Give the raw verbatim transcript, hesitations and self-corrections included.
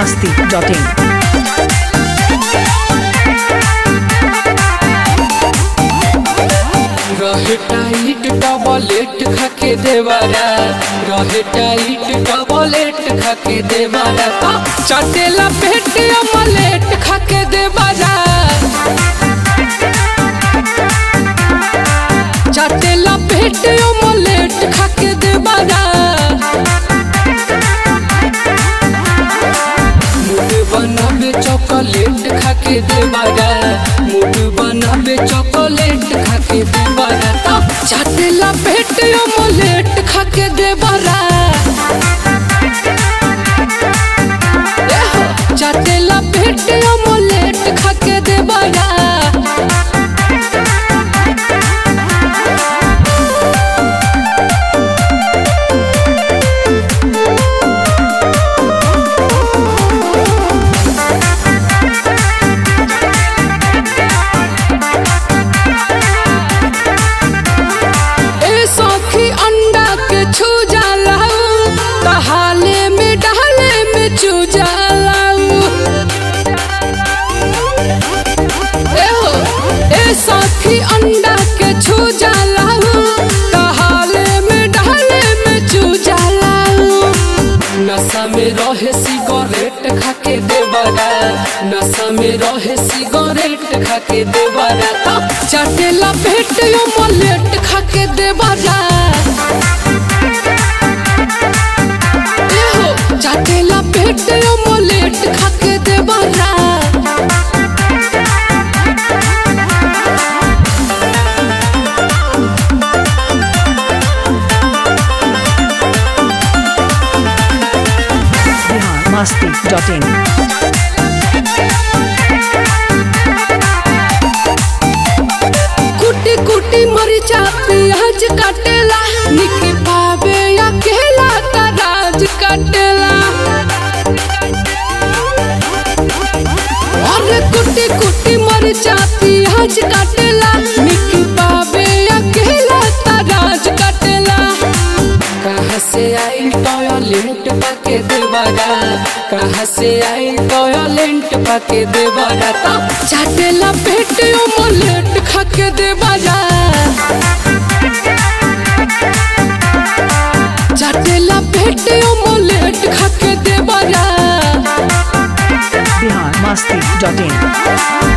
masti dot in. रहे tight डबलेट खाके देवारा रहे टाइट डबलेट खाके देवारा चटेला पेट अमलेट खाके देवारा चटेला पेट अमलेट खाके देवारा मूड बनावे चॉकलेट खाके देवारा मूड बनावे चॉकलेट खाके देवारा चटेला पेट अमलेट खाके देवारा चटेला पेट अमलेट खाके देवारा साथी अंडा के छू जाला कहाले में डाले में चू जाला नशा में रहे सिगरेट खाके देवारा नशा में रहे सिगरेट खाके देवारा चटेला पेट अमलेट खाके देवारा चटेला पेट अमलेट खाके देवारा masti dot in. कुटी कुटी मरिचा प्याज काटेला निके पावे अकेला तराज काटेला अरे कुटी कुटी मरिचा प्याज काटेला निके पावे अकेला तराज काटेला कहाँ से आई टॉयलेट पाके देवारा कहाँ से आई टॉयलेट पाके देवारा चटेला पेट अमलेट खाके देवारा चटेला पेट अमलेट खाके देवारा Bihar masti dot in.